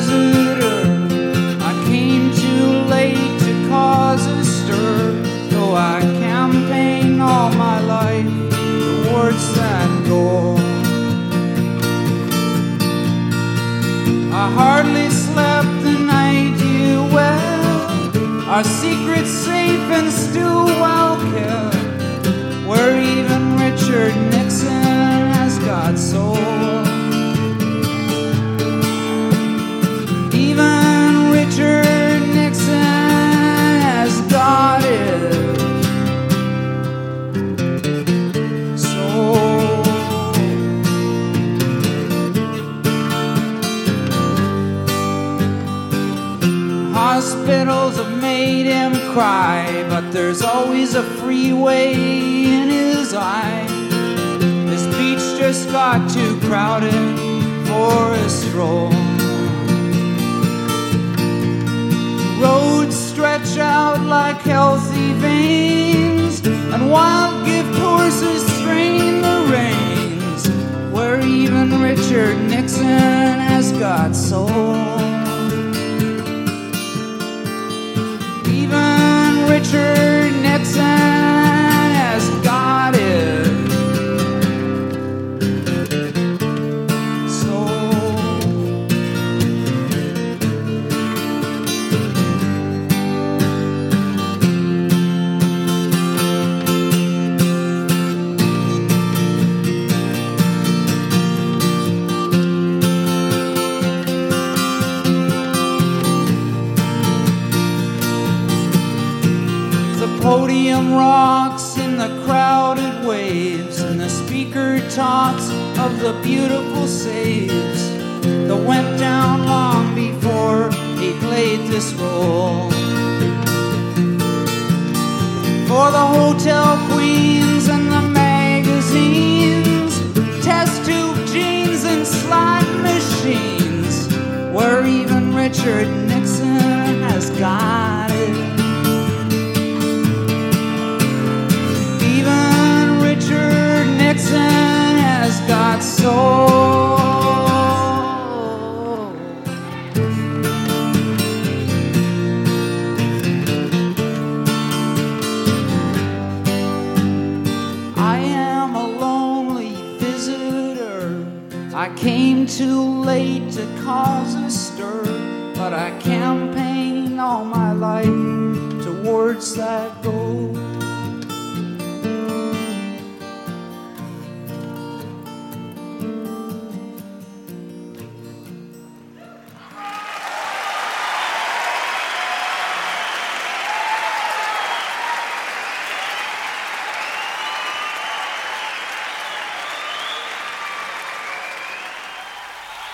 visitor. I came too late to cause a stir, though I campaigned all my life towards that goal. I hardly slept the night you wept, our secret's safe and still well kept, where even Richard Nixon has got soul. Even Richard Nixon has got it. Hospitals have made him cry, but there's always a freeway in his eye. This beach just got too crowded for a stroll. Roads stretch out like healthy veins, and wild gift horses strain the reins, where even Richard Nixon has got soul. Even Richard Nixon has got it. So podium rocks in the crowded waves, and the speaker talks of the beautiful saves that went down long before he played this role. For the hotel queens and the magazines, test tube jeans and slot machines, where even Richard Nixon has got it. Richard Nixon has got soul. I am a lonely visitor. I came too late to cause a stir, but I campaigned all my life towards that goal.